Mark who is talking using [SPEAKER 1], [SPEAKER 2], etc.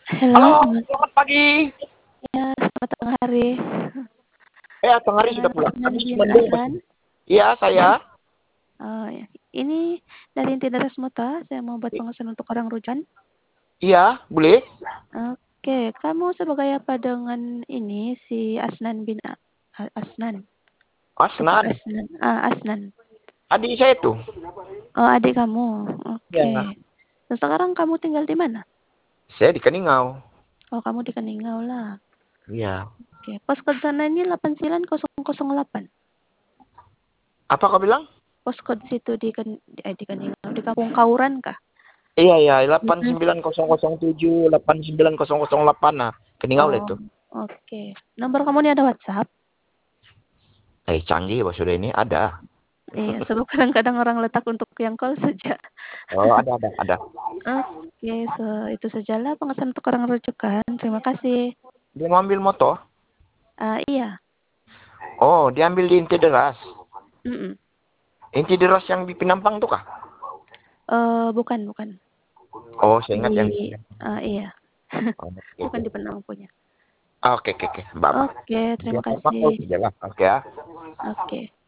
[SPEAKER 1] Halo,
[SPEAKER 2] Halo,
[SPEAKER 1] selamat
[SPEAKER 2] selamat pagi.
[SPEAKER 1] ya, selamat tengah hari.
[SPEAKER 2] Tengah hari
[SPEAKER 1] Dengan
[SPEAKER 2] sudah pulang.
[SPEAKER 1] Asnan
[SPEAKER 2] Habis
[SPEAKER 1] bin
[SPEAKER 2] Bandung
[SPEAKER 1] Aslan.
[SPEAKER 2] masih. Iya, saya.
[SPEAKER 1] Ya. Ini dari Inti Daras Muta. Saya mau buat pengesahan untuk orang Rujan.
[SPEAKER 2] Iya, boleh.
[SPEAKER 1] Oke, kamu sebagai apa dengan ini si Asnan bin Asnan? Tukang
[SPEAKER 2] Asnan.
[SPEAKER 1] Asnan. Asnan.
[SPEAKER 2] Adik saya tuh.
[SPEAKER 1] Oh, adik kamu. Oke.
[SPEAKER 2] Ya.
[SPEAKER 1] Terus sekarang kamu tinggal di mana?
[SPEAKER 2] Saya di Keningau.
[SPEAKER 1] Oh, kamu di Keningau lah.
[SPEAKER 2] Iya.
[SPEAKER 1] Oke, poskode sana ini 89008.
[SPEAKER 2] Apa kau bilang?
[SPEAKER 1] Poskode situ di Keningau, di Kampung Kauran kah?
[SPEAKER 2] Iya, iya.
[SPEAKER 1] Mm-mm.
[SPEAKER 2] 89007, 89008. Nah, Keningau lah
[SPEAKER 1] Oh,
[SPEAKER 2] itu.
[SPEAKER 1] oke. Nomor kamu ini ada WhatsApp?
[SPEAKER 2] Canggih bos sudah ini. Ada.
[SPEAKER 1] Iya, sebab kadang-kadang orang letak untuk yang call saja.
[SPEAKER 2] Oh, ada.
[SPEAKER 1] Oke, itu sajalah pengesahan untuk orang rujukan. Terima kasih.
[SPEAKER 2] Dia mau ambil motor.
[SPEAKER 1] Iya.
[SPEAKER 2] Oh, dia ambil di Inti Deras.
[SPEAKER 1] Mm-mm.
[SPEAKER 2] Inti Deras yang di Penampang tuh kah?
[SPEAKER 1] Bukan.
[SPEAKER 2] Oh, saya ingat yang
[SPEAKER 1] Di, iya.
[SPEAKER 2] Oh,
[SPEAKER 1] Bukan
[SPEAKER 2] oke.
[SPEAKER 1] di Penang punya.
[SPEAKER 2] Oke. Mbak.
[SPEAKER 1] Oke,
[SPEAKER 2] Dia
[SPEAKER 1] terima
[SPEAKER 2] apa
[SPEAKER 1] kasih.
[SPEAKER 2] saja lah. Oke ya.
[SPEAKER 1] Oke.